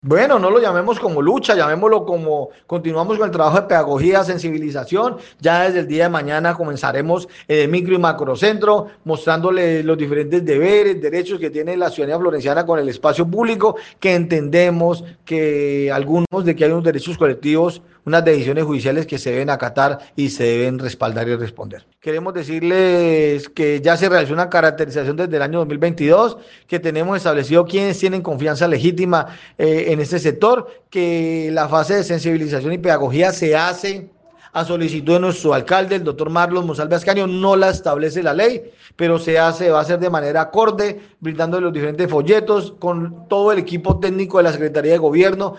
Bueno, no lo llamemos como lucha, llamémoslo como continuamos con el trabajo de pedagogía, sensibilización. Ya desde el día de mañana comenzaremos en el micro y macrocentro, mostrándole los diferentes deberes, derechos que tiene la ciudadanía florenciana con el espacio público, que entendemos que algunos de que hay unos derechos colectivos, unas decisiones judiciales que se deben acatar y se deben respaldar y responder. Queremos decirles que ya se realizó una caracterización desde el año 2022, que tenemos establecido quiénes tienen confianza legítima en este sector, que la fase de sensibilización y pedagogía se hace a solicitud de nuestro alcalde, el doctor Marlos Monsalve Ascanio, no la establece la ley, pero se hace, va a ser de manera acorde, brindando los diferentes folletos con todo el equipo técnico de la Secretaría de Gobierno